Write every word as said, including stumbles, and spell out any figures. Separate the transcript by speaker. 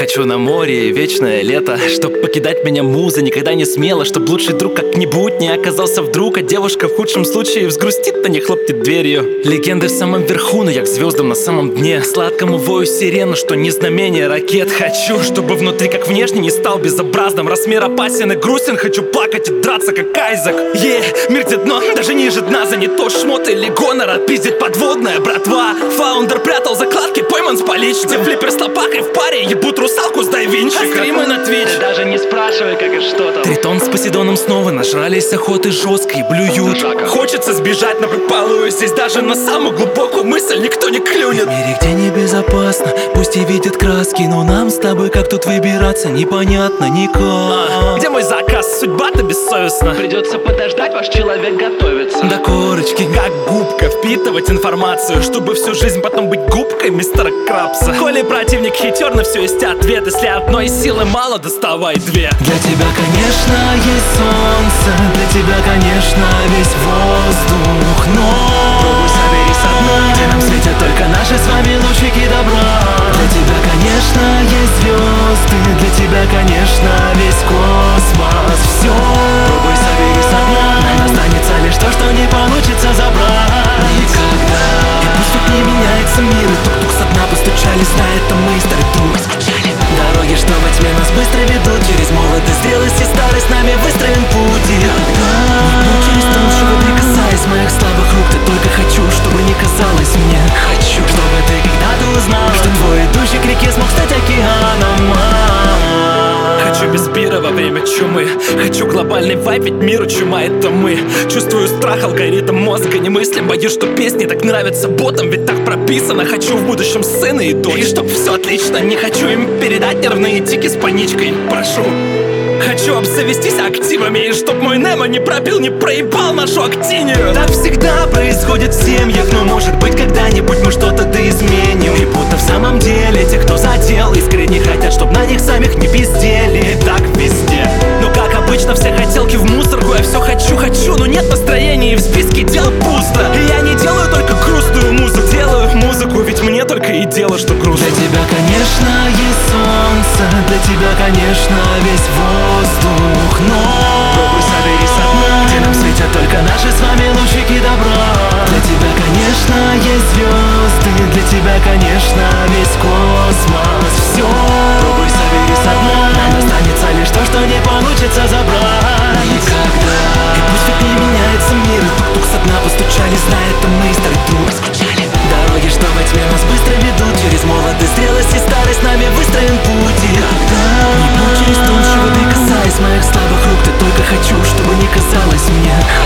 Speaker 1: Хочу на море, вечное лето, чтоб покидать меня муза никогда не смело, чтоб лучший друг как-нибудь не оказался вдруг, а девушка в худшем случае взгрустит, а не хлопнет дверью. Легенды в самом верху, но я к звездам на самом дне. Сладкому вою сирену, что не знамение ракет. Хочу, чтобы внутри как внешне не стал безобразным. Раз мир опасен и грустен, хочу плакать и драться как Айзек. Е, yeah, мир где дно, даже ниже дна, за не то шмот или гонор, отпиздить подводная братва. Фаундер прятал закладки, пойман с поличным. Флиппер с лопакой в паре, ебут русалку с дайвинчика. Стримы на Твич,
Speaker 2: ты даже не спрашивай, как и что там.
Speaker 1: Тритон с Посейдоном снова нажрались охоты жесткой, блюют. Хочется сбежать, но припалываю здесь даже на самую глубокую мысль никто не клюнет.
Speaker 3: В мире, где небезопасно, пусть и видят краски, но нам с тобой как тут выбираться непонятно никак.
Speaker 1: а, Где мой заказ? Судьба-то бессовестна.
Speaker 2: Придется подождать, ваш человек готовится.
Speaker 1: До корочки, как губка, впитывать информацию, чтобы всю жизнь потом быть губкой мистера Крабса. Коли противник хитер, на все есть ответ. Если одной силы мало, доставай две.
Speaker 3: Для тебя, конечно, есть солнце, для тебя, конечно, весь воздух, но
Speaker 2: пробуй собери со дна,
Speaker 3: где нам светят только наши с вами лучики добра. Для тебя, конечно, есть звезды, для тебя, конечно, весь космос. Все,
Speaker 2: пробуй собери со дна,
Speaker 3: нам останется лишь то, что не получится забрать никогда. И пусть тут не меняется мир, и тук-тук со дна постучались, на этом мы старый друг. Дороги, что во тьме нас быстро ведут, через молодость, зрелость и старость нами выстроим путь. И не через тонущего не касаясь моих слабых рук, ты только хочу, чтобы не казалось мне. Хочу, чтобы ты когда-то узнала, что твой идущий к реке смог стать океаном.
Speaker 1: Хочу без пира во время чумы. Хочу глобальный вайп, ведь миру чума это мы. Чувствую страх, алгоритм мозга не мыслим. Боюсь, что песни так нравятся ботам, ведь так прописано. Хочу в будущем сына и дочь, и чтоб все отлично. Не хочу им передать нервные тики с паничкой. Прошу, хочу обзавестись активами, и чтоб мой Немо не пробил, не проебал нашу актинию.
Speaker 3: Так всегда происходит в семьях, но может быть когда-нибудь мы что-то да изменим. И будто в самом деле те, кто задел, искренне хотят, чтоб на них самих не пиздели.
Speaker 1: Так везде. Но как обычно все хотелки в мусорку. Я все хочу, хочу, но нет настроения, и в списке дел пусто. И я не делаю только грустную музыку, делаю музыку, ведь мне только и дело, что грустно.
Speaker 3: Для тебя, конечно, есть солнце, для тебя, конечно, весь воздух, но
Speaker 2: пробуй собери со дна,
Speaker 3: где нам светят только наши с вами лучики добра. Для тебя, конечно, есть звезды, для тебя, конечно, весь космос. Все,
Speaker 2: пробуй собери со дна,
Speaker 3: нам останется лишь то, что не получится забрать никогда. И пусть ведь не меняется мир, и тук-тук со дна постучались, на этом мы старый друг. Дороги, что во тьме нас быстро ведут, через молодость, зрелость и старость нами выстроим путь. И не будь через тонущего, не касаясь моих слабых рук, ты только хочу, чтобы не казалось мне.